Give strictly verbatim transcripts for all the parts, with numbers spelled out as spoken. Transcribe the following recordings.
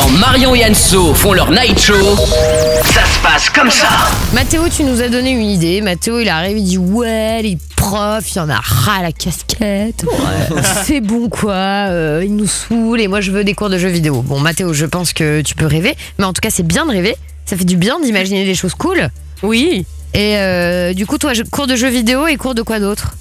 Quand Marion et Anso font leur night show, ça se passe comme ça. Mathéo, tu nous as donné une idée. Mathéo, il arrive, il dit ouais, les profs, il y en a ras la casquette. Ouais. C'est bon quoi, euh, il nous saoule et moi je veux des cours de jeux vidéo. Bon, Mathéo, je pense que tu peux rêver, mais en tout cas, c'est bien de rêver. Ça fait du bien d'imaginer des choses cool. Oui. Et euh, du coup, toi, cours de jeux vidéo et cours de quoi d'autre?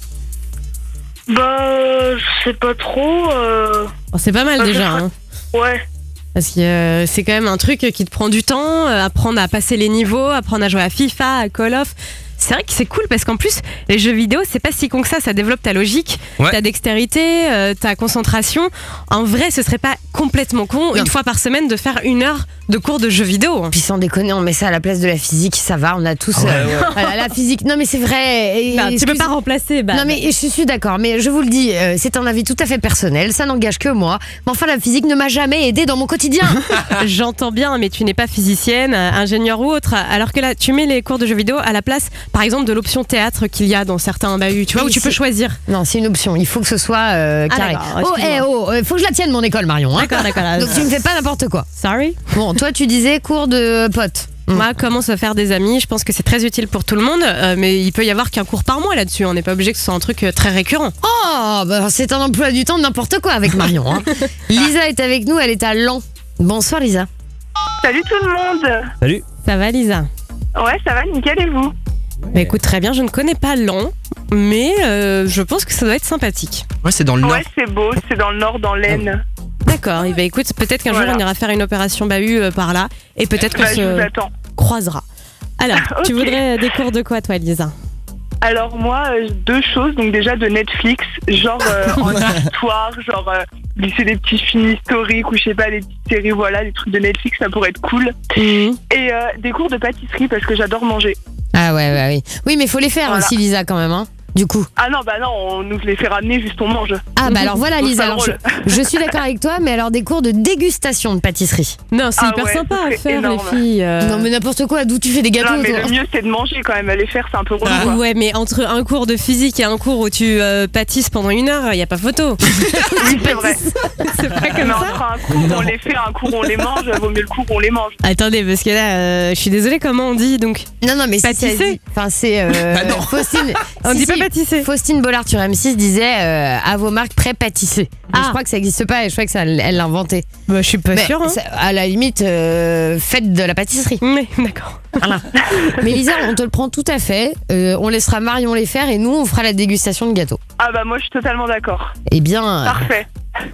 Bah, euh, je sais pas trop. Euh... Oh, c'est pas mal bah, déjà. Hein. Ouais. Parce que euh, c'est quand même un truc qui te prend du temps, euh, apprendre à passer les niveaux, apprendre à jouer à FIFA, à Call of. C'est vrai que c'est cool parce qu'en plus, les jeux vidéo, c'est pas si con que ça. Ça développe ta logique, ouais. ta dextérité, euh, ta concentration. En vrai, ce serait pas complètement con, non. une fois par semaine, de faire une heure de cours de jeux vidéo. Puis sans déconner, on met ça à la place de la physique, ça va, on a tous ouais, euh, ouais. euh, la physique. Non mais c'est vrai. Et, bah, tu peux pas remplacer. Bah, non mais je suis d'accord, mais je vous le dis, euh, c'est un avis tout à fait personnel, ça n'engage que moi. Mais enfin, la physique ne m'a jamais aidé dans mon quotidien. J'entends bien, mais tu n'es pas physicienne, ingénieure ou autre. Alors que là, tu mets les cours de jeux vidéo à la place, par exemple, de l'option théâtre qu'il y a dans certains bahuts, tu vois, oui, où tu peux choisir. Non, c'est une option. Il faut que ce soit euh, carré. Ah, oh, eh, oh, il faut que je la tienne mon école, Marion. Hein. D'accord, d'accord. Donc tu me fais pas n'importe quoi. Sorry. Bon, toi, tu disais cours de potes. Moi, comment se faire des amis, je pense que c'est très utile pour tout le monde, euh, mais il peut y avoir qu'un cours par mois là-dessus. On n'est pas obligé que ce soit un truc très récurrent. Oh, bah, c'est un emploi du temps de n'importe quoi avec Marion. Hein. Lisa est avec nous, elle est à Laon. Bonsoir Lisa. Salut tout le monde. Salut. Ça va Lisa? Ouais, ça va, nickel, et vous? Bah écoute, très bien, je ne connais pas Laon, mais euh, je pense que ça doit être sympathique. Ouais, c'est dans le nord. Ouais, c'est beau, c'est dans le nord, dans l'Aisne. D'accord, et bah écoute, peut-être qu'un voilà. jour on ira faire une opération bahut euh, par là, et peut-être qu'on bah, se croisera. Alors, okay. Tu voudrais des cours de quoi toi Lisa? Alors moi, euh, deux choses, donc déjà de Netflix, genre euh, en histoire, genre euh, glisser des petits films historiques ou je sais pas, des petites séries, voilà, des trucs de Netflix, ça pourrait être cool. Mmh. Et euh, des cours de pâtisserie parce que j'adore manger. Ah ouais, ouais, oui. Oui, mais il faut les faire voilà. aussi Lisa quand même, hein. Du coup. Ah non, bah non, on nous les fait ramener, juste on mange. Ah bah alors voilà Lisa, alors je, je suis d'accord avec toi, mais alors des cours de dégustation de pâtisserie. Non, c'est ah hyper ouais, sympa à faire énorme. les filles. Euh... Non mais n'importe quoi, d'où tu fais des gâteaux? Non mais le mieux c'est de manger quand même, à les faire c'est un peu relou. Ah, ouais, mais entre un cours de physique et un cours où tu euh, pâtisses pendant une heure, il n'y a pas photo. Oui c'est vrai. C'est pas comme mais ça. Entre un cours on les fait, un cours on les mange, vaut mieux le cours on les mange. Attendez, parce que là, euh, je suis désolée, comment on dit donc? Non non mais pâtisser. Enfin c'est euh, ah non. Faustine. On si, dit si, pas pâtisser. Faustine Bollard sur M six disait euh, à vos marques prêt pâtisser. Ah. Je crois que ça n'existe pas et je crois que ça elle l'a inventé. Bah, je suis pas mais sûre. Hein. Ça, à la limite, euh, faites de la pâtisserie. Mais d'accord. Voilà. Mais Lisa, on te le prend tout à fait. Euh, on laissera Marion les faire et nous on fera la dégustation de gâteaux. Ah bah moi je suis totalement d'accord. Eh bien. Parfait.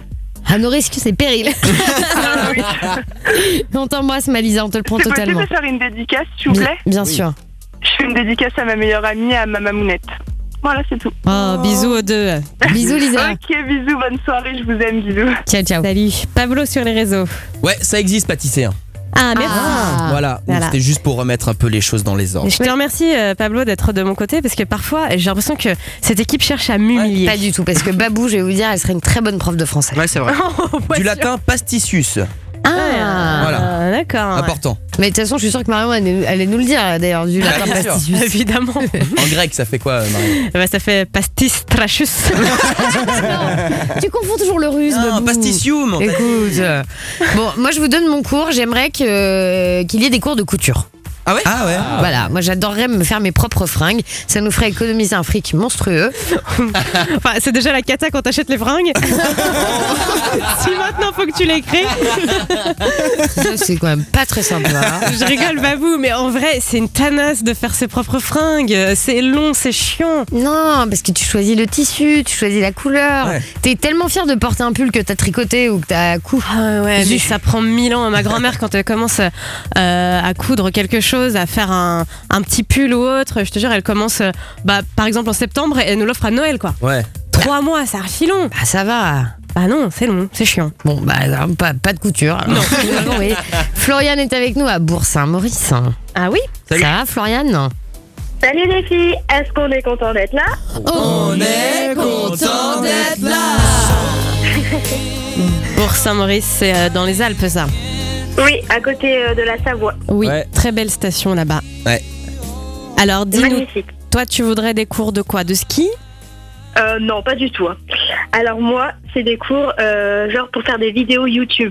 À nos risques, c'est péril. Ah, oui. On t'embrasse, ma Lisa, on te le prend c'est totalement. C'est possible de faire une dédicace, s'il vous plaît? Bien oui. sûr. Je fais une dédicace à ma meilleure amie, à ma mamounette. Voilà, c'est tout. Oh, bisous aux deux. Bisous, Lisa. Ok, bisous, bonne soirée, je vous aime, bisous. Ciao, ciao. Salut. Pablo sur les réseaux. Ouais, ça existe pâtisser. Hein. Ah, merci. Ah. Voilà, Voilà. c'était juste pour remettre un peu les choses dans les ordres. Je te remercie euh, Pablo d'être de mon côté parce que parfois j'ai l'impression que cette équipe cherche à m'humilier. Pas du tout, parce que Babou, je vais vous dire, elle serait une très bonne prof de français. Ouais, c'est vrai. Oh, Du latin pasticius. Ah, Voilà. D'accord. Important. Mais de toute façon, je suis sûre que Marion allait, allait nous le dire d'ailleurs, du latin bien sûr. pasticius. Évidemment. En grec, ça fait quoi, Marie? Bah, ça fait pastis trachus. Tu confonds toujours le russe, Ah, Babou. pasticium. en fait. Écoute. Bon, moi je vous donne mon cours, j'aimerais que, qu'il y ait des cours de couture. Ah ouais Ah ouais. Voilà, moi j'adorerais me faire mes propres fringues. Ça nous ferait économiser un fric monstrueux. Enfin, c'est déjà la cata quand t'achètes les fringues. Si maintenant faut que tu les crées. Ça, c'est quand même pas très sympa. Je rigole, Babou, mais en vrai, c'est une tanasse de faire ses propres fringues. C'est long, c'est chiant. Non, parce que tu choisis le tissu, tu choisis la couleur. Ouais. T'es tellement fier de porter un pull que t'as tricoté ou que t'as coupé. Ah ouais, mais ça prend mille ans. Ma grand-mère, quand elle commence euh, à coudre quelque chose, à faire un, un petit pull ou autre, je te jure, elle commence, euh, bah, par exemple en septembre, et elle nous l'offre à Noël, quoi. Ouais. Trois mois, ça archi long. Bah ça va. Bah non, c'est long, c'est chiant. Bon, bah alors, pas, pas de couture. alors. Non. Bon, oui. Floriane est avec nous à Bourg-Saint-Maurice. Ah oui? Salut. Ça va, Floriane? Salut les filles, est-ce qu'on est content d'être là? On est content d'être là. Bourg-Saint-Maurice, c'est euh, dans les Alpes, ça. Oui, à côté euh, de la Savoie. Oui, Ouais. très belle station là-bas. Ouais. Alors, dis-nous, Magnifique. toi, tu voudrais des cours de quoi? De ski? Euh, non, pas du tout. hein. Alors moi, c'est des cours euh, genre pour faire des vidéos YouTube.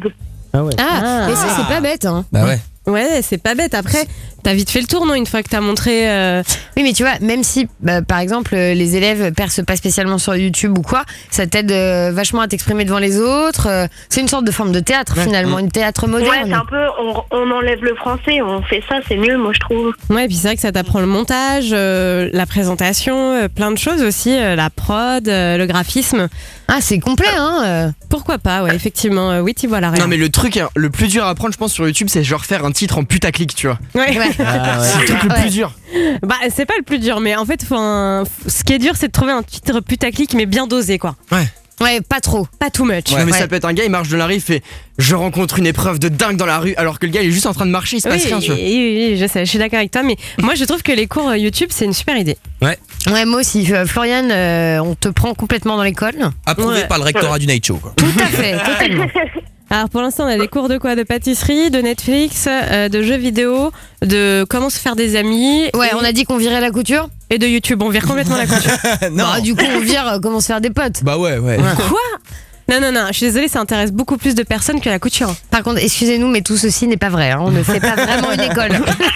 Ah ouais. Ah, Ah. et ça, c'est pas bête, hein. Bah ouais. Ouais, c'est pas bête. Après, t'as vite fait le tour, non, une fois que t'as montré. euh, Oui, mais tu vois, même si, bah, par exemple, euh, les élèves percent pas spécialement sur YouTube ou quoi, ça t'aide euh, vachement à t'exprimer devant les autres. euh, c'est une sorte de forme de théâtre, Ouais. finalement, une théâtre Ouais, moderne. c'est un peu, on, on enlève le français, on fait ça, c'est mieux, moi je trouve. Ouais, et puis c'est vrai que ça t'apprend le montage, euh, la présentation, euh, plein de choses aussi, euh, la prod, euh, le graphisme. Ah, c'est complet, hein. euh. Pourquoi pas, ouais, effectivement. euh, oui, tu vois la Non mais le truc hein, le plus dur à apprendre je pense sur YouTube c'est genre faire un titre en putaclic tu vois. Ouais. Ouais. Ah ouais. C'est le truc le Ouais. plus dur. Bah, c'est pas le plus dur, mais en fait, faut un... ce qui est dur, c'est de trouver un titre putaclic, mais bien dosé, quoi. Ouais, pas trop. Pas too much. non mais Ouais. ça peut être un gars il marche dans la rue il fait je rencontre une épreuve de dingue dans la rue alors que le gars il est juste en train de marcher il se passe Oui, rien tu vois. oui, oui, oui, je sais, je suis d'accord avec toi, mais moi je trouve que les cours euh, YouTube c'est une super idée. Ouais, moi aussi. Euh, Florian, euh, on te prend complètement dans l'école. Approuvé Ouais. par le rectorat du Night Show. Quoi. Tout à fait, totalement. Alors pour l'instant on a des cours de quoi? De pâtisserie, de Netflix, euh, de jeux vidéo, de comment se faire des amis. Ouais, et, on a dit qu'on virait la couture. et de YouTube, on vire complètement la couture. non. Bah, du coup, on vire euh, comment se faire des potes. Bah ouais, ouais. Quoi? Non, non, non, je suis désolée, ça intéresse beaucoup plus de personnes que la couture. Par contre, excusez-nous, mais tout ceci n'est pas vrai. hein. On ne fait pas vraiment une école.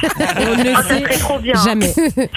On ne Ah, ça sait serait trop bien. jamais.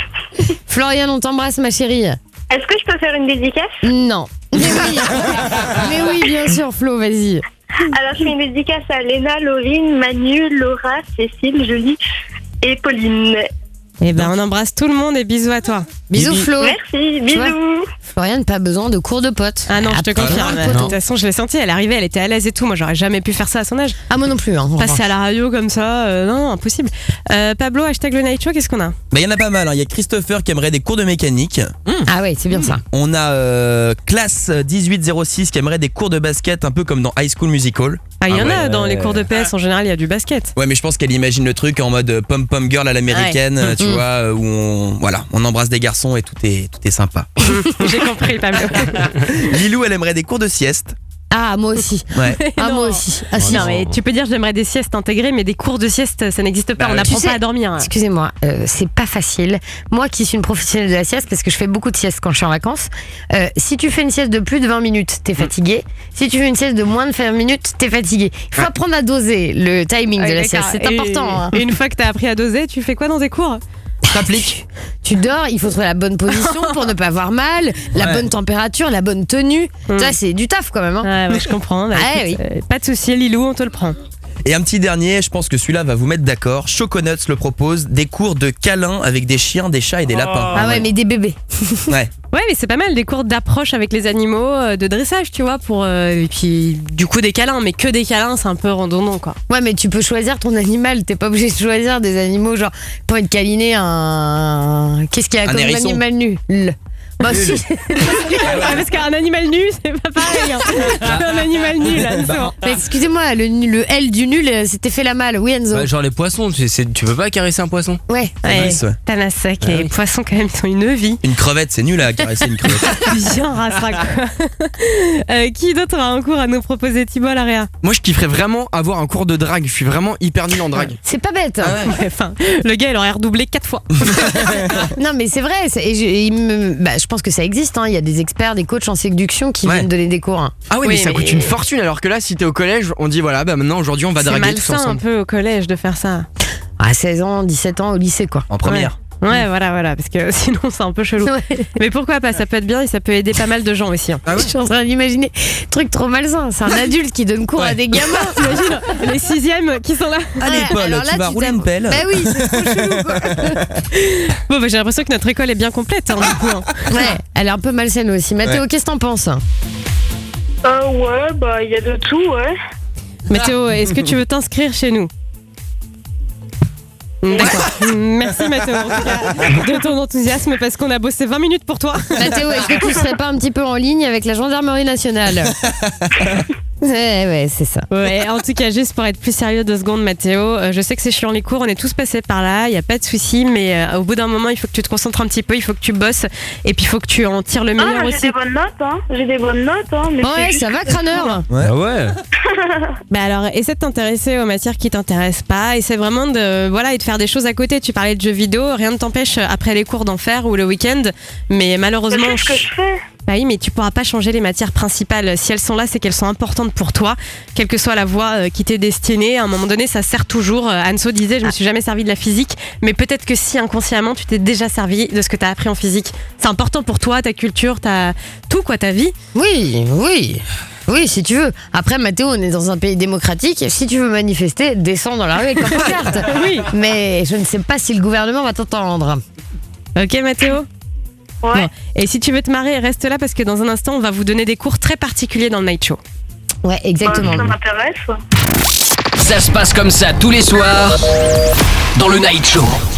Florian, on t'embrasse, ma chérie. Est-ce que je peux faire une dédicace? Non. Mais oui, mais oui, bien sûr, Flo, vas-y. Alors, je fais une dédicace à Léna, Laurine, Manu, Laura, Cécile, Julie et Pauline. Eh ben, on embrasse tout le monde et bisous à toi. Bisous, Bibi. Flo. Merci, Tu vois bisous. Florian, pas besoin de cours de potes. Ah non, je te Ah, confirme. pas De de toute façon, je l'ai senti, elle arrivait, elle était à l'aise et tout. Moi, j'aurais jamais pu faire ça à son âge. Ah, moi non plus. Hein, en Passer revanche. à la radio comme ça, euh, non, non, impossible. Euh, Pablo, hashtag le night show, qu'est-ce qu'on a? Bah, il y en a pas mal. Il hein. y a Christopher qui aimerait des cours de mécanique. Ah ouais, c'est bien ça. On a euh, classe dix-huit zéro six qui aimerait des cours de basket un peu comme dans High School Musical. Ah, il y Ah en a ouais, dans ouais, les cours de P S, en général, il y a du basket. Ouais, mais je pense qu'elle imagine le truc en mode pom pom girl à l'américaine, Ouais. tu Mm. vois, euh, où on voilà, on embrasse des garçons et tout est tout est sympa. J'ai compris, Pablo. Lilou, elle aimerait des cours de sieste. Ah, moi aussi. Ouais. Ah, Non. moi aussi. Ah, si. Non, mais tu peux dire j'aimerais des siestes intégrées, mais des cours de sieste, ça n'existe pas. Bah, on ouais. n'apprend Tu pas sais- à dormir. Excusez-moi, euh, c'est pas facile. Moi qui suis une professionnelle de la sieste, parce que je fais beaucoup de siestes quand je suis en vacances, euh, si tu fais une sieste de plus de vingt minutes, t'es fatigué. Si tu fais une sieste de moins de vingt minutes, t'es fatigué. Il faut apprendre à doser le timing de la Ouais, sieste, c'est d'accord. Et- important. hein. Et une fois que t'as appris à doser, tu fais quoi dans tes cours? T'appliques. Tu dors, il faut trouver la bonne position pour ne pas avoir mal, la Ouais. bonne température, la bonne tenue. Mm. Ça, c'est du taf quand même. hein. Ouais, ouais, je comprends. Bah, Ah, écoute, euh, pas de souci, Lilou, on te le prend. Et un petit dernier, je pense que celui-là va vous mettre d'accord. Choconuts le propose, des cours de câlins avec des chiens, des chats et des lapins. Ah ouais, mais des bébés. Ouais. Ouais, mais c'est pas mal, des cours d'approche avec les animaux, euh, de dressage, tu vois, pour. euh, et puis, du coup, des câlins, mais que des câlins, c'est un peu redondant, quoi. Ouais, mais tu peux choisir ton animal. T'es pas obligé de choisir des animaux, genre, pour être câliné, un. Qu'est-ce qu'il y a Un comme hérisson. animal nu Le. Bah, si. Ah, parce qu'un animal nu, c'est pas pareil. Hein. un animal nu, là, c'est bon. Mais excusez-moi, le, le L du nul, euh, c'était fait la malle. Oui, Enzo. Bah, genre les poissons, tu, c'est- tu peux pas caresser un poisson. Ouais. Ouais, nice, ouais. Tanasek, Ah les oui. poissons, quand même, ils ont une vie. Une crevette, c'est nul à caresser une crevette. Bien rassera, quoi. Euh, qui d'autre a un cours à nous proposer, Thibaut Laréa? Moi je kifferais vraiment avoir un cours de drague, je suis vraiment hyper nul en drague. C'est pas bête. hein. Ouais, enfin, le gars, il aurait redoublé quatre fois. Non, mais c'est vrai. c'est- Et je, il me- bah, je pense que ça existe. hein. Il y a des experts, des coachs en séduction qui Ouais. viennent donner des cours. hein. Ah oui, Oui, mais ça mais- coûte une fortune alors que là si t'es au collège on dit voilà bah maintenant aujourd'hui on va C'est draguer tous malsain un ensemble. peu au collège de faire ça. À seize ans, dix-sept ans, au lycée, quoi. En première. Ouais, voilà, voilà, parce que sinon c'est un peu chelou. Ouais. Mais pourquoi pas, ça peut être bien et ça peut aider pas mal de gens aussi. hein. Ah ouais. Je suis en train d'imaginer. Truc trop malsain. C'est un adulte qui donne cours Ouais. à des gamins. T'imagines les sixièmes qui sont là. Allez Ouais, Paul, alors là, tu vas tu rouler t'as- une pelle. Bah oui, c'est trop chelou, quoi. Bon, bah, j'ai l'impression que notre école est bien complète, hein, du coup. hein. Ouais, elle est un peu malsaine aussi. Mathéo, Ouais. qu'est-ce que t'en penses? Euh, ouais, bah, il y a de tout, ouais. Mathéo, est-ce que tu veux t'inscrire chez nous? D'accord. Merci Mathéo en tout cas, de ton enthousiasme parce qu'on a bossé vingt minutes pour toi. Mathéo, est-ce que tu serais pas un petit peu en ligne avec la gendarmerie nationale? Ouais, ouais, c'est ça. Ouais, en tout cas, juste pour être plus sérieux deux secondes, Mathéo, euh, je sais que c'est chiant les cours, on est tous passés par là, il n'y a pas de souci, mais euh, au bout d'un moment, il faut que tu te concentres un petit peu, il faut que tu bosses et puis il faut que tu en tires le Ah, meilleur j'ai aussi. des bonnes notes, hein. J'ai des bonnes notes, hein. Mais c'est Ouais, juste ça va, que- crâneur? Ah ouais. Bah alors, essaie de t'intéresser aux matières qui t'intéressent pas, essaie vraiment de, voilà, et de faire des choses à côté. Tu parlais de jeux vidéo, rien ne t'empêche après les cours d'en faire ou le week-end, mais C'est malheureusement. ce que je fais. Bah oui, mais tu pourras pas changer les matières principales. Si elles sont là, c'est qu'elles sont importantes pour toi. Quelle que soit la voie euh, qui t'est destinée, à un moment donné, ça sert toujours. Euh, Anso disait, je me suis jamais servi de la physique, mais peut-être que si inconsciemment, tu t'es déjà servi de ce que tu as appris en physique. C'est important pour toi, ta culture, ta... tout, quoi, ta vie. Oui, oui. Oui, si tu veux. Après, Mathéo, on est dans un pays démocratique. Si tu veux manifester, descends dans la rue avec ta pancarte. Oui. Mais je ne sais pas si le gouvernement va t'entendre. Ok, Mathéo. Ouais. Bon. Et si tu veux te marrer, reste là parce que dans un instant, on va vous donner des cours très particuliers dans le Night Show. Ouais, exactement. Ça m'intéresse. Ça se passe comme ça tous les soirs dans le Night Show.